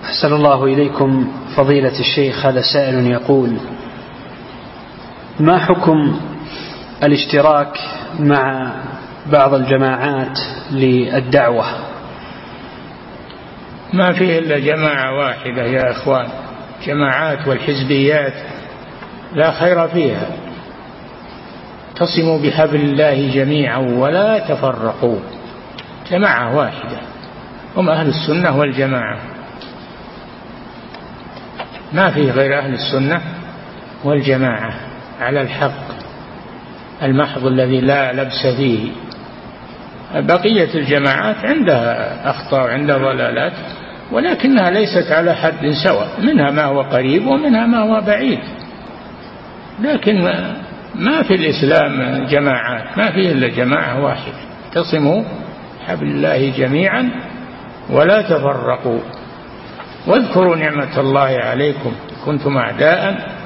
أحسن الله إليكم فضيلة الشيخ. هذا سائل يقول: ما حكم الاشتراك مع بعض الجماعات للدعوة؟ ما فيه إلا جماعة واحدة يا أخوان. جماعات والحزبيات لا خير فيها. اعتصموا بحبل الله جميعا ولا تفرقوا. جماعة واحدة هم أهل السنة والجماعة، ما فيه غير أهل السنة والجماعة على الحق المحض الذي لا لبس فيه. بقية الجماعات عندها أخطاء وعندها ضلالات، ولكنها ليست على حد سواء، منها ما هو قريب ومنها ما هو بعيد. لكن ما في الإسلام جماعات، ما فيه إلا جماعة واحدة. اعتصموا حبل الله جميعا ولا تفرقوا واذكروا نعمة الله عليكم كنتم أعداء